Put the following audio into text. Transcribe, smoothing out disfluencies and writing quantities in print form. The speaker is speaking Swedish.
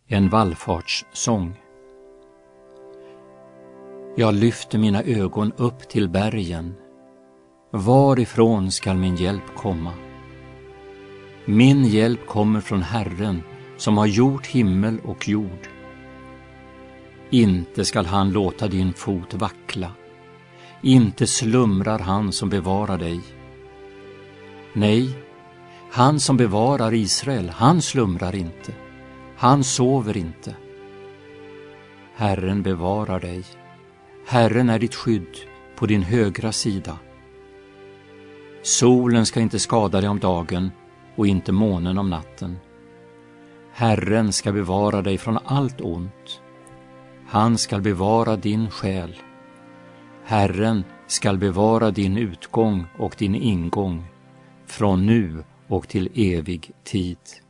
En vallfartssång. Jag lyfter mina ögon upp till bergen. Varifrån skall min hjälp komma? Min hjälp kommer från Herren som har gjort himmel och jord. Inte skall han låta din fot vackla. Inte slumrar han som bevarar dig. Nej, han som bevarar Israel, han slumrar inte. Han sover inte. Herren bevarar dig. Herren är ditt skydd på din högra sida. Solen ska inte skada dig om dagen och inte månen om natten. Herren ska bevara dig från allt ont. Han ska bevara din själ. Herren ska bevara din utgång och din ingång från nu och till evig tid.